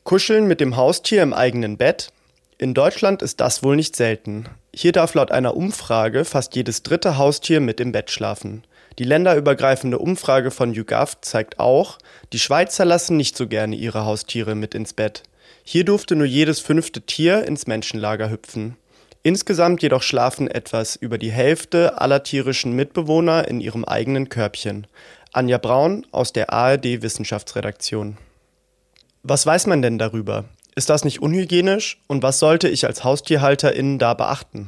Kuscheln mit dem Haustier im eigenen Bett? In Deutschland ist das wohl nicht selten. Hier darf laut einer Umfrage fast jedes dritte Haustier mit im Bett schlafen. Die länderübergreifende Umfrage von YouGov zeigt auch, die Schweizer lassen nicht so gerne ihre Haustiere mit ins Bett. Hier durfte nur jedes 5. Tier ins Menschenlager hüpfen. Insgesamt jedoch schlafen etwas über die Hälfte aller tierischen Mitbewohner in ihrem eigenen Körbchen. Anja Braun aus der ARD Wissenschaftsredaktion. Was weiß man denn darüber? Ist das nicht unhygienisch? Und was sollte ich als HaustierhalterInnen da beachten?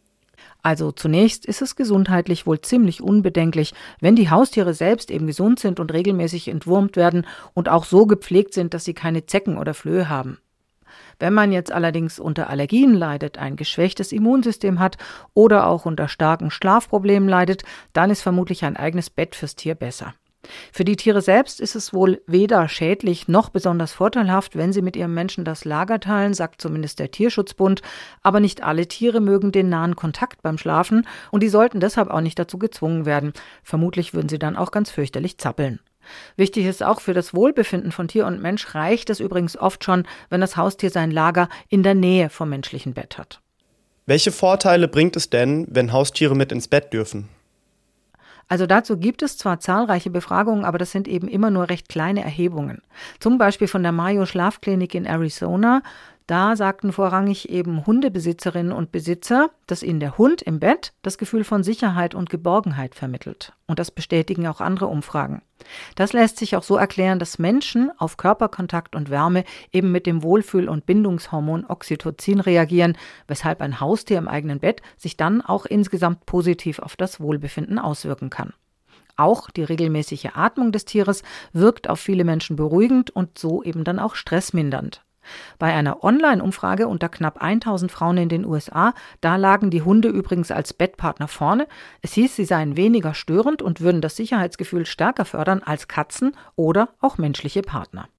Also zunächst ist es gesundheitlich wohl ziemlich unbedenklich, wenn die Haustiere selbst eben gesund sind und regelmäßig entwurmt werden und auch so gepflegt sind, dass sie keine Zecken oder Flöhe haben. Wenn man jetzt allerdings unter Allergien leidet, ein geschwächtes Immunsystem hat oder auch unter starken Schlafproblemen leidet, dann ist vermutlich ein eigenes Bett fürs Tier besser. Für die Tiere selbst ist es wohl weder schädlich noch besonders vorteilhaft, wenn sie mit ihrem Menschen das Lager teilen, sagt zumindest der Tierschutzbund. Aber nicht alle Tiere mögen den nahen Kontakt beim Schlafen und die sollten deshalb auch nicht dazu gezwungen werden. Vermutlich würden sie dann auch ganz fürchterlich zappeln. Wichtig ist auch, für das Wohlbefinden von Tier und Mensch reicht es übrigens oft schon, wenn das Haustier sein Lager in der Nähe vom menschlichen Bett hat. Welche Vorteile bringt es denn, wenn Haustiere mit ins Bett dürfen? Also dazu gibt es zwar zahlreiche Befragungen, aber das sind eben immer nur recht kleine Erhebungen. Zum Beispiel von der Mayo Schlafklinik in Arizona. Da sagten vorrangig eben Hundebesitzerinnen und Besitzer, dass ihnen der Hund im Bett das Gefühl von Sicherheit und Geborgenheit vermittelt. Und das bestätigen auch andere Umfragen. Das lässt sich auch so erklären, dass Menschen auf Körperkontakt und Wärme eben mit dem Wohlfühl- und Bindungshormon Oxytocin reagieren, weshalb ein Haustier im eigenen Bett sich dann auch insgesamt positiv auf das Wohlbefinden auswirken kann. Auch die regelmäßige Atmung des Tieres wirkt auf viele Menschen beruhigend und so eben dann auch stressmindernd. Bei einer Online-Umfrage unter knapp 1000 Frauen in den USA, da lagen die Hunde übrigens als Bettpartner vorne. Es hieß, sie seien weniger störend und würden das Sicherheitsgefühl stärker fördern als Katzen oder auch menschliche Partner.